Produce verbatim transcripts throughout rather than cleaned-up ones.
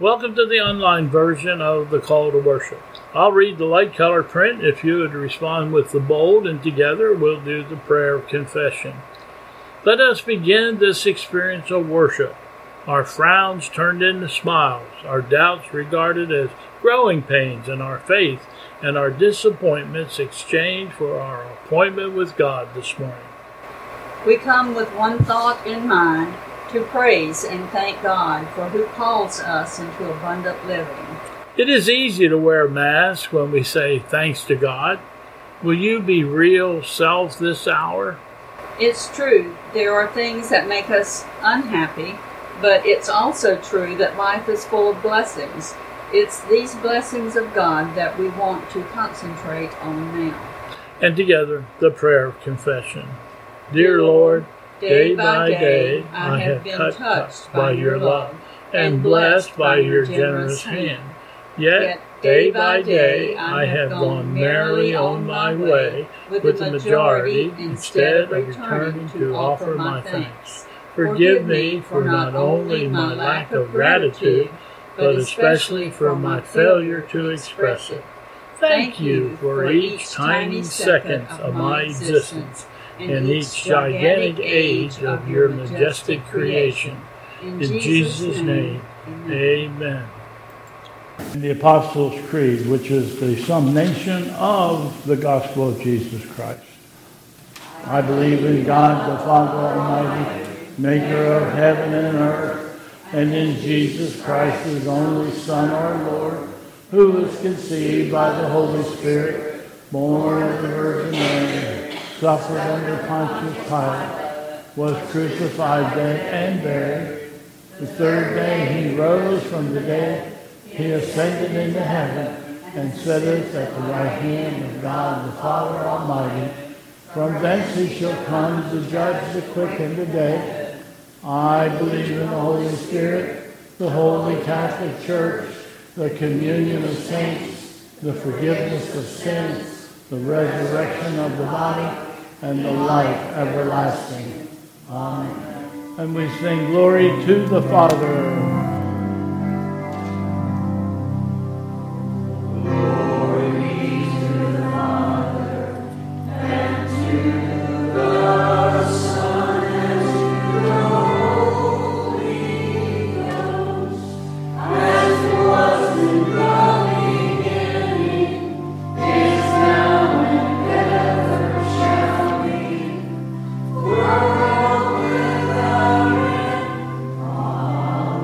Welcome to the online version of the Call to Worship. I'll read the light color print if you would respond with the bold, and together we'll do the prayer of confession. Let us begin this experience of worship. Our frowns turned into smiles, our doubts regarded as growing pains in our faith, and our disappointments exchanged for our appointment with God this morning. We come with one thought in mind, to praise and thank God for who calls us into abundant living. It is easy to wear a mask when we say thanks to God. Will you be real self this hour? It's true, there are things that make us unhappy, but it's also true that life is full of blessings. It's these blessings of God that we want to concentrate on now. And together, the prayer of confession. Dear Lord, day by day I have been touched by your love and blessed by your generous hand. Yet day by day I have gone merrily on my way with the majority instead of returning to offer my thanks. Forgive me for not only my lack of gratitude, but especially for my failure to express it. Thank you for each tiny second of my existence in each gigantic age of your majestic creation. In Jesus' name, amen. The Apostles' Creed, which is the summation of the gospel of Jesus Christ. I believe in God the Father Almighty, maker of heaven and earth, and in Jesus Christ, his only Son, our Lord, who was conceived by the Holy Spirit, born of the Virgin Mary, suffered under Pontius Pilate, was crucified, dead, and buried. The third day he rose from the dead. He ascended into heaven and sitteth at the right hand of God the Father Almighty. From thence he shall come to judge the quick and the dead. I believe in the Holy Spirit, the Holy Catholic Church, the communion of saints, the forgiveness of sins, the resurrection of the body, and the life everlasting. Amen. And we sing glory to the Father.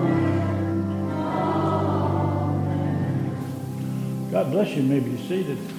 God bless you. You may be seated.